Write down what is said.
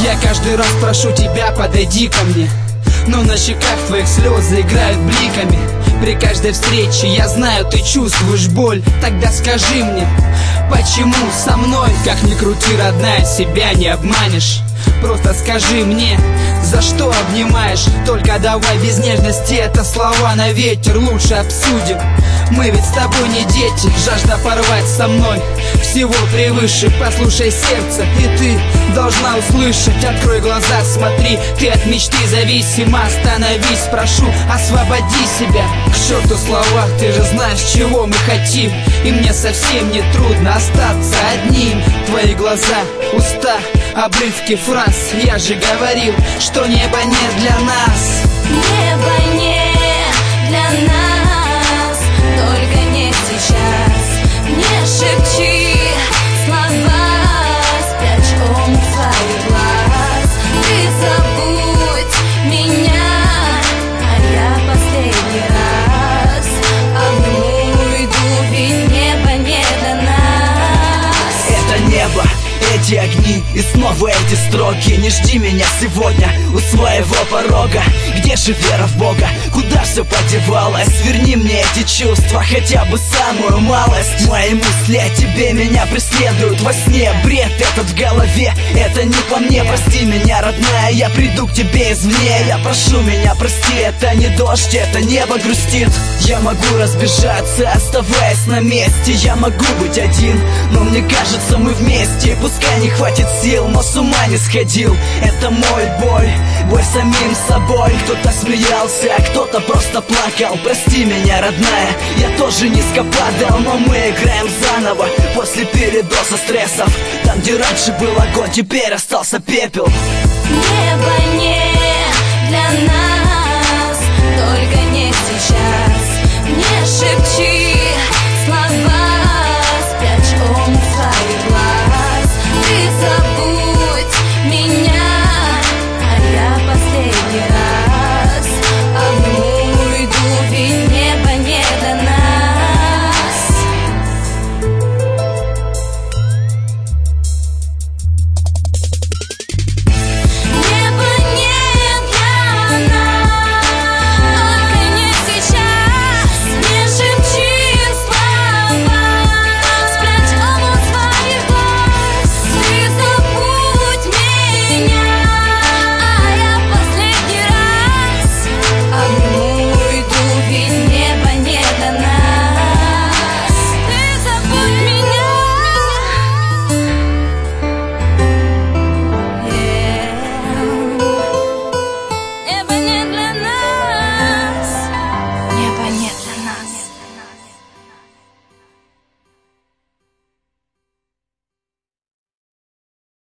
Я каждый раз прошу тебя, подойди ко мне, но на щеках твоих слезы играют бликами. При каждой встрече я знаю, ты чувствуешь боль. Тогда скажи мне, почему со мной? Как ни крути, родная, себя не обманешь. Просто скажи мне, за что обнимаешь? Только давай без нежности, это слова на ветер. Лучше обсудим, мы ведь с тобой не дети. Жажда порвать со мной всего превыше. Послушай сердце, и ты должна услышать. Открой глаза, смотри, ты от мечты зависима. Остановись, прошу, освободи себя. К черту слова, ты же знаешь, чего мы хотим. И мне совсем не трудно остаться одним. Твои глаза, уста, обрывки фраз. Я же говорил, что небо не для нас. Небо не для нас, только не сейчас. Не шепчи слова, спрячь ум своих глаз. Ты забудь меня, а я последний раз уйду, ведь небо не для нас. Это небо, эти огни и снова эти строки. Не жди меня сегодня у своего порога. Где же вера в Бога? Куда все подевалось? Верни мне эти чувства, хотя бы самую малость. Мои мысли о тебе меня преследуют во сне. Бред этот в голове, это не по мне. Прости меня, родная, я приду к тебе извне. Я прошу меня, прости, это не дождь, это небо грустит. Я могу разбежаться, оставаясь на месте. Я могу быть один, но мне кажется, мы вместе. Пускай не хватит сил, но с ума не сходил. Это мой бой, бой с самим собой. Кто-то смеялся, а кто-то просто плакал. Прости меня, родная, я тоже низко падал. Но мы играем заново, после передоза стрессов. Там, где раньше был огонь, теперь остался пепел. Небо не